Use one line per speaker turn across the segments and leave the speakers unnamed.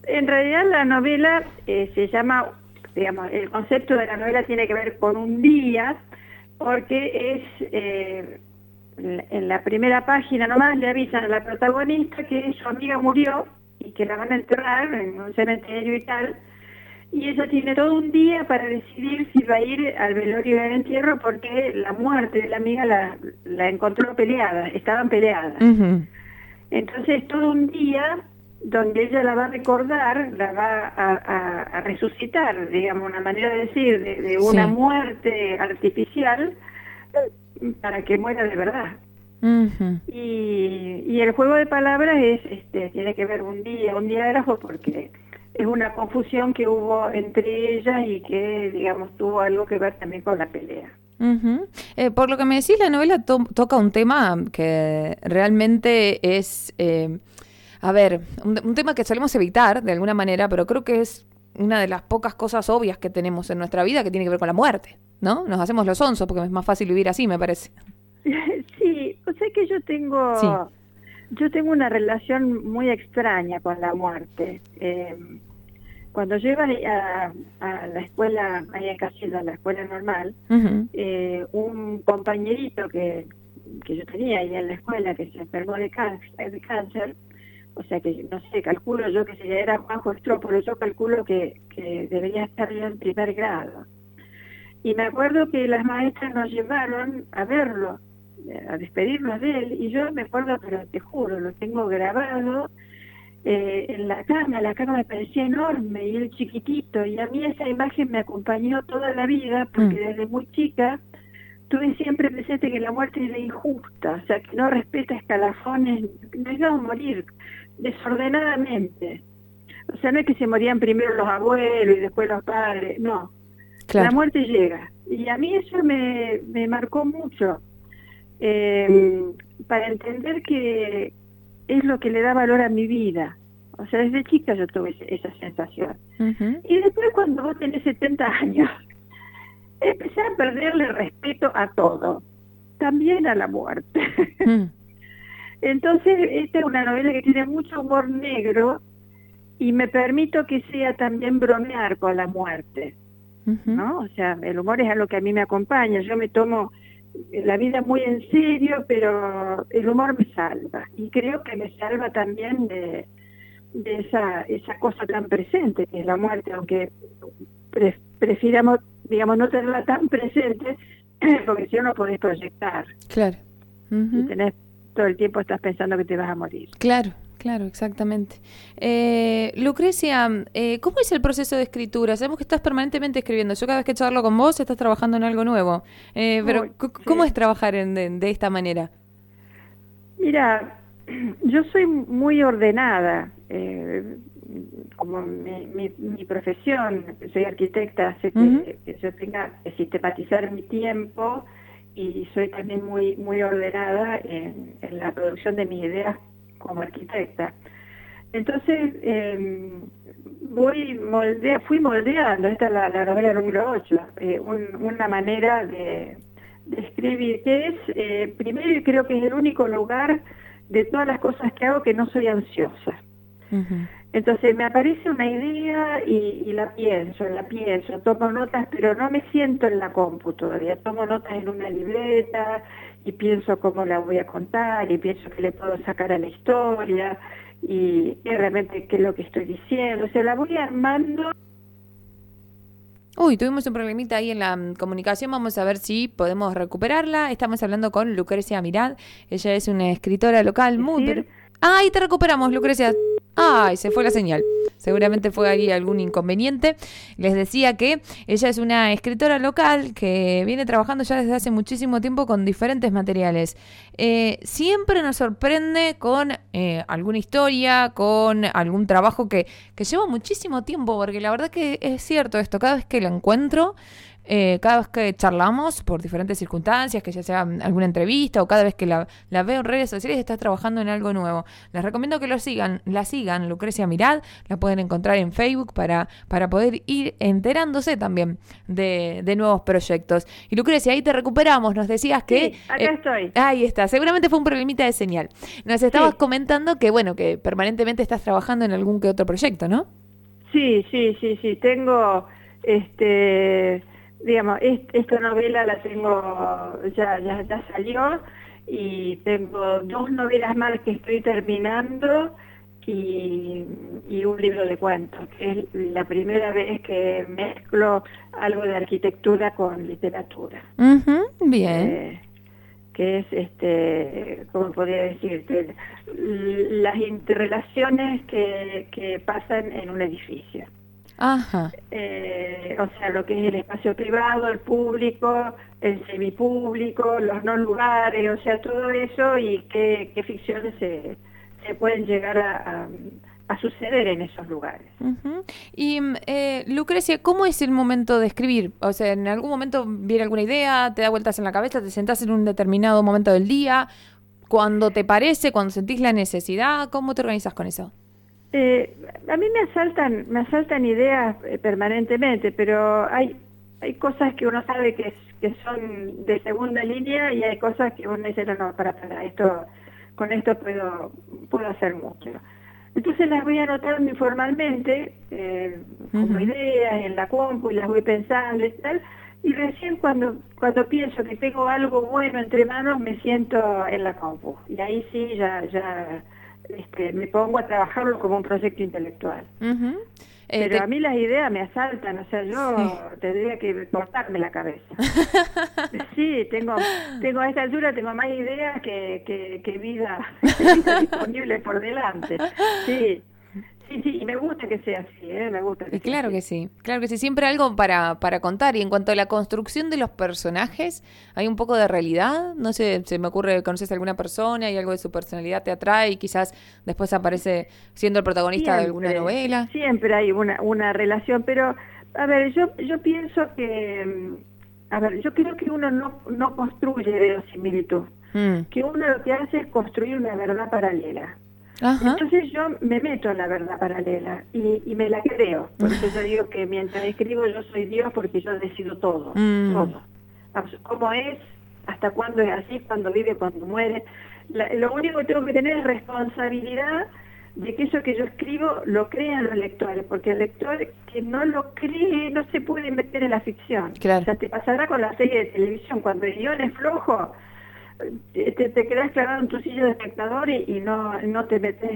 En realidad la novela se llama, digamos, el concepto de la novela tiene que ver con un día, porque en la primera página nomás le avisan a la protagonista que su amiga murió y que la van a enterrar en un cementerio y tal, y ella tiene todo un día para decidir si va a ir al velorio del entierro, porque la muerte de la amiga la encontró peleada, estaban peleadas.
Ujú.
Entonces todo un día donde ella la va a recordar, la va a resucitar, digamos, una manera de decir, de una
Sí.
muerte artificial, para que muera de verdad.
Ujú.
Y el juego de palabras tiene que ver un diágrafo, porque es una confusión que hubo entre ellas y que, digamos, tuvo algo que ver también con la pelea.
Ujú. Por lo que me decís, la novela toca un tema que realmente es, a ver, un tema que solemos evitar de alguna manera, pero creo que es una de las pocas cosas obvias que tenemos en nuestra vida que tiene que ver con la muerte, ¿no? Nos hacemos los sonsos porque es más fácil vivir así, me parece.
Sí, o sea que
Sí.
yo tengo una relación muy extraña con la muerte. Cuando yo iba a la escuela, ahí en Casilda, a la escuela normal,
Ujú.
un compañerito que yo tenía ahí en la escuela, que se enfermó de cáncer, o sea que, no sé, calculo yo que si era Juanjo Estrópolo, yo calculo que debería estar ya en primer grado. Y me acuerdo que las maestras nos llevaron a verlo, a despedirnos de él, y yo me acuerdo, pero te juro, lo tengo grabado en la cama me parecía enorme y él chiquitito, y a mí esa imagen me acompañó toda la vida, porque
Mm.
desde muy chica tuve siempre presente que la muerte era injusta, o sea, que no respeta escalafones, no iba a morir desordenadamente. O sea, no es que se morían primero los abuelos y después los padres, no, la
Claro.
muerte llega. Y a mí eso me marcó mucho, eh, para entender que es lo que le da valor a mi vida. O sea, desde chica yo tuve esa sensación.
Ujú.
Y después, cuando vos tenés 70 años, empecé a perderle respeto a todo, también a la muerte.
Mm.
Entonces, esta es una novela que tiene mucho humor negro, y me permito que sea también bromear con la muerte,
Ujú.
¿no? O sea, el humor es algo que a mí me acompaña. Yo me tomo la vida muy en serio, pero el humor me salva. Y creo que me salva también de esa cosa tan presente que es la muerte, aunque prefiramos, digamos, no tenerla tan presente, porque si no, no podés proyectar
Claro.
y
Ujú.
tenés todo el tiempo estás pensando que te vas a morir.
Claro, claro, exactamente. Lucrecia, ¿cómo es el proceso de escritura? Sabemos que estás permanentemente escribiendo. Yo cada vez que charlo con vos estás trabajando en algo nuevo. Pero
Uy,
¿cómo
sí.
es trabajar de esta manera?
Mira, yo soy muy ordenada, como mi profesión, soy arquitecta, hace
Ujú.
que yo tenga que sistematizar mi tiempo, y soy también muy ordenada en la producción de mis ideas como arquitecta. Entonces, fui moldeando, esta es la novela número 8, una manera de escribir, que es, primero, y creo que es el único lugar de todas las cosas que hago que no soy ansiosa.
Ujú.
Entonces me aparece una idea y la pienso, tomo notas, pero no me siento en la compu todavía, tomo notas en una libreta y pienso cómo la voy a contar y pienso que le puedo sacar a la historia y realmente qué es lo que estoy diciendo, o sea, la voy armando.
Uy, tuvimos un problemita ahí en la comunicación. Vamos a ver si podemos recuperarla. Estamos hablando con Lucrecia Mirad. Ella es una escritora local muy...
Decir,
¡Ay, te recuperamos, Lucrecia! ¡Ay, se fue la señal! Seguramente fue ahí algún inconveniente. Les decía que ella es una escritora local que viene trabajando ya desde hace muchísimo tiempo con diferentes materiales. Siempre nos sorprende con alguna historia, con algún trabajo que lleva muchísimo tiempo, porque la verdad que es cierto esto, cada vez que lo encuentro, cada vez que charlamos por diferentes circunstancias, que ya sea alguna entrevista o cada vez que la veo en redes sociales, está trabajando en algo nuevo. Les recomiendo que la sigan, Lucrecia Mirad, la pueden pueden encontrar en Facebook para poder ir enterándose también de nuevos proyectos. Y Lucrecia, ahí te recuperamos, nos decías que...
Sí, acá estoy.
Ahí está, seguramente fue un problemita de señal. Nos estabas comentando que, bueno, que permanentemente estás trabajando en algún que otro proyecto, ¿no?
Sí, tengo, digamos, esta novela la tengo, ya salió, y tengo 2 novelas más que estoy terminando y un libro de cuentos, que es la primera vez que mezclo algo de arquitectura con literatura.
Bien.
Que es, ¿cómo podría decirte? Las interrelaciones que pasan en un edificio.
Ajá.
O sea, lo que es el espacio privado, el público, el semipúblico, los no lugares, o sea, todo eso, y qué ficciones se pueden llegar a suceder en esos lugares.
Y Lucrecia, ¿cómo es el momento de escribir? O sea, ¿en algún momento viene alguna idea, te da vueltas en la cabeza, te sentás en un determinado momento del día, cuando te parece, cuando sentís la necesidad? ¿Cómo te organizas con eso?
A mí me asaltan ideas permanentemente, pero hay cosas que uno sabe que son de segunda línea, y hay cosas que uno dice, no, para esto, con esto puedo hacer mucho. Entonces las voy anotando informalmente, como ideas en la compu, y las voy pensando y tal, y recién cuando pienso que tengo algo bueno entre manos, me siento en la compu, y ahí sí ya me pongo a trabajarlo como un proyecto intelectual. Pero a mí las ideas me asaltan, o sea, yo tendría que cortarme la cabeza. Sí, tengo a esta altura tengo más ideas que vida disponible por delante. Sí, y me gusta que sea así, me gusta que sea
claro
así.
claro que sí, siempre algo para contar. Y en cuanto a la construcción de los personajes, ¿hay un poco de realidad? No sé, se me ocurre, ¿conoces a alguna persona y algo de su personalidad te atrae y quizás después aparece siendo el protagonista de alguna novela?
Siempre hay una relación, pero a ver, yo pienso que, yo creo que uno no construye verosimilitud, que uno lo que hace es construir una verdad paralela.
Ajá.
Entonces yo me meto en la verdad paralela y me la creo. Por eso yo digo que mientras escribo yo soy Dios, porque yo decido todo, todo. Cómo es, hasta cuándo es así, cuándo vive, cuándo muere. Lo único que tengo que tener es responsabilidad de que eso que yo escribo lo crean los lectores, porque el lector que no lo cree no se puede meter en la ficción.
Claro.
O sea, te pasará con la serie de televisión, cuando el guión es flojo, te quedas clavado en tu silla de espectador y no te metes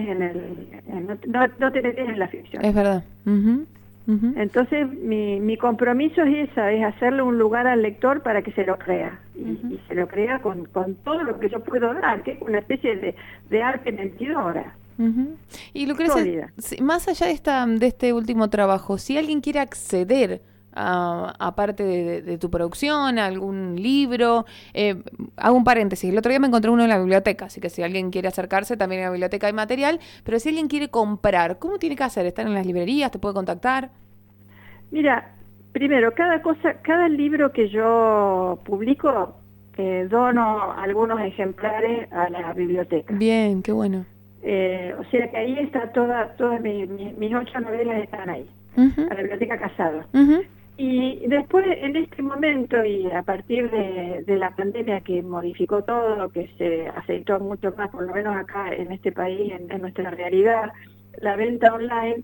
no te metes en la ficción.
Es verdad.
Entonces mi compromiso es esa, es hacerle un lugar al lector para que se lo crea, y se lo crea con todo lo que yo puedo dar, que es una especie de arte mentidora.
Y Lucrecia, más allá de este último trabajo, si alguien quiere acceder a parte de tu producción, a algún libro, hago un paréntesis, el otro día me encontré uno en la biblioteca, así que si alguien quiere acercarse, también en la biblioteca hay material, pero si alguien quiere comprar, ¿cómo tiene que hacer? ¿Están en las librerías? ¿Te puede contactar?
Mira, primero, cada libro que yo publico, dono algunos ejemplares a la biblioteca.
Bien, qué bueno.
O sea que ahí está todas mis 8 novelas están ahí, a la biblioteca Casado. Y después, en este momento, y a partir de la pandemia que modificó todo, que se aceitó mucho más, por lo menos acá en este país, en nuestra realidad, la venta online,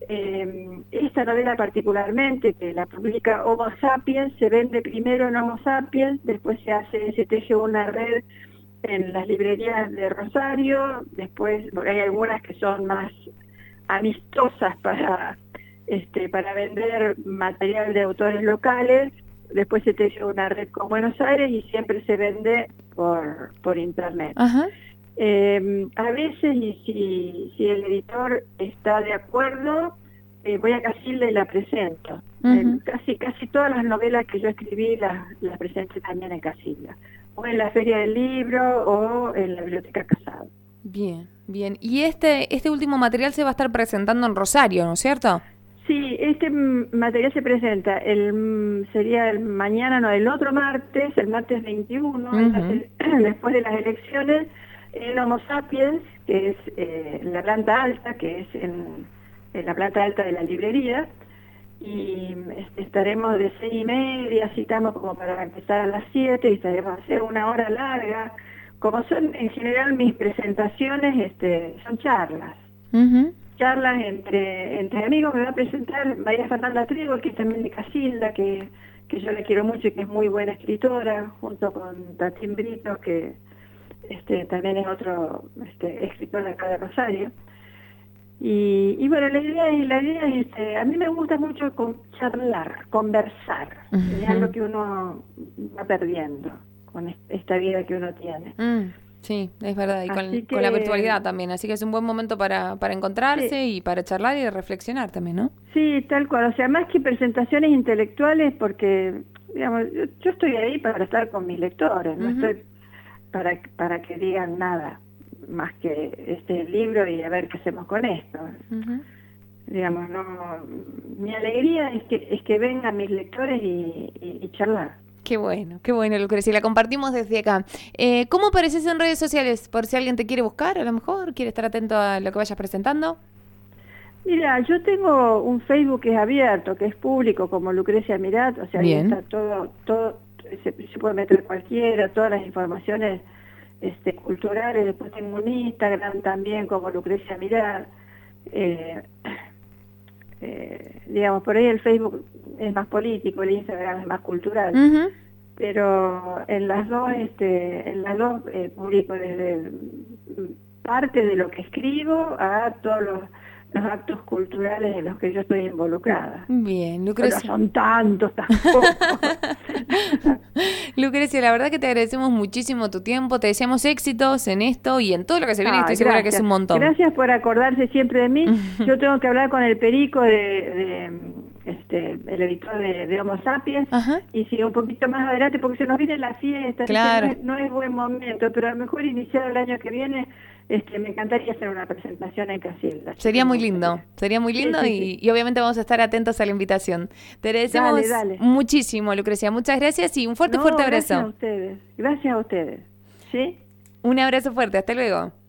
esta novela particularmente, que la publica Homo Sapiens, se vende primero en Homo Sapiens, después se teje una red en las librerías de Rosario, después, porque hay algunas que son más amistosas para vender material de autores locales, después se teje una red con Buenos Aires y siempre se vende por internet. A veces, y si el editor está de acuerdo, voy a Casilda y la presento. Casi todas las novelas que yo escribí las presenté también en Casilda, o en la Feria del Libro, o en la Biblioteca Casado.
Bien. Y este último material se va a estar presentando en Rosario, ¿no es cierto?
Sí, este material se presenta sería el mañana, no, el otro martes, el martes 21, después de las elecciones, en Homo Sapiens, que es la planta alta, que es en la planta alta de la librería, y estaremos de 6:30, citamos como para empezar a las 7, y estaremos a hacer una hora larga. Como son en general mis presentaciones, son charlas. Charlas entre amigos. Me va a presentar María Fernanda Trigo, que es también de Casilda, que yo la quiero mucho y que es muy buena escritora, junto con Tatín Brito, que también es otro escritor de acá de Rosario. Y bueno, la idea es, a mí me gusta mucho charlar, conversar, es algo que uno va perdiendo con esta vida que uno tiene.
Sí, es verdad, y con la virtualidad también, así que es un buen momento para encontrarse y para charlar y reflexionar también, ¿no?
Sí, tal cual, o sea, más que presentaciones intelectuales, porque, digamos, yo estoy ahí para estar con mis lectores, no estoy para que digan nada más que este libro y a ver qué hacemos con esto. Digamos, no, mi alegría es que vengan mis lectores y charlar.
Qué bueno, Lucrecia, la compartimos desde acá. ¿Cómo apareces en redes sociales? Por si alguien te quiere buscar, a lo mejor, quiere estar atento a lo que vayas presentando.
Mira, yo tengo un Facebook que es abierto, que es público, como Lucrecia Mirat, o sea, ahí está todo se puede meter cualquiera, todas las informaciones culturales. Después tengo un Instagram también como Lucrecia Mirat. Digamos, por ahí el Facebook es más político, el Instagram es más cultural, pero en las dos publico desde parte de lo que escribo a todos los actos culturales en los que yo estoy involucrada.
Bien, Lucrecia.
Pero son tantos tampoco.
Lucrecia, la verdad que te agradecemos muchísimo tu tiempo, te deseamos éxitos en esto y en todo lo que se viene, estoy segura que es un montón.
Gracias por acordarse siempre de mí. Yo tengo que hablar con el Perico el editor de Homo Sapiens, y sigue un poquito más adelante porque se nos viene la fiesta,
claro.
No es buen momento, pero a lo mejor iniciar el año que viene. Me encantaría hacer una presentación en Casilda.
Sería muy lindo sí. Y obviamente vamos a estar atentos a la invitación. Te agradecemos muchísimo, Lucrecia. Muchas gracias y un fuerte abrazo.
Gracias a ustedes. ¿Sí?
Un abrazo fuerte, hasta luego.